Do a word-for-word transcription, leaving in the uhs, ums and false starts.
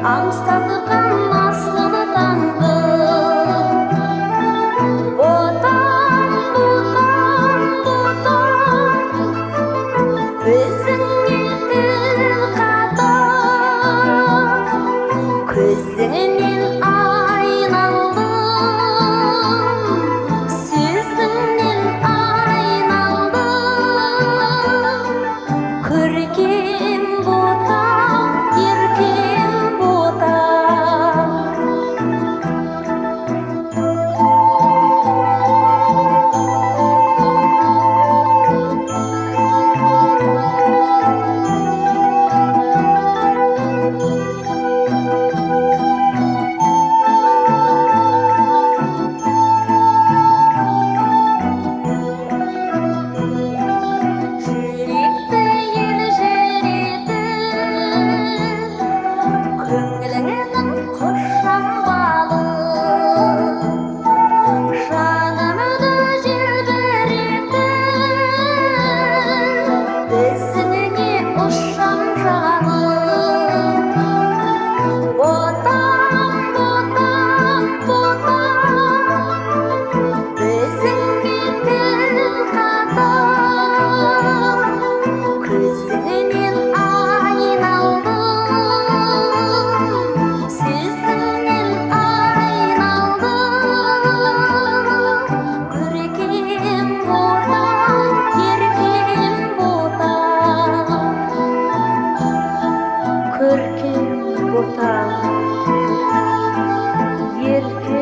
аңсатқан асылданды. Ботам, ботам, ботам, өзіңе тіл қатам, көзіңнен айналдым, сөзіңнен айналдым. Көркем ботам, еркем ботам. Жүректі елжіретіп, көңіліңнің құшқан балы, жанымды желбіретіп, өзіңе ұшам жаным. Ботам, ботам, ботам, өзіңе тіл қатам, көзіңнен айналдым, сөзіңнен айналдым. Көркем ботам, еркем ботам. Көркем ботам, еркем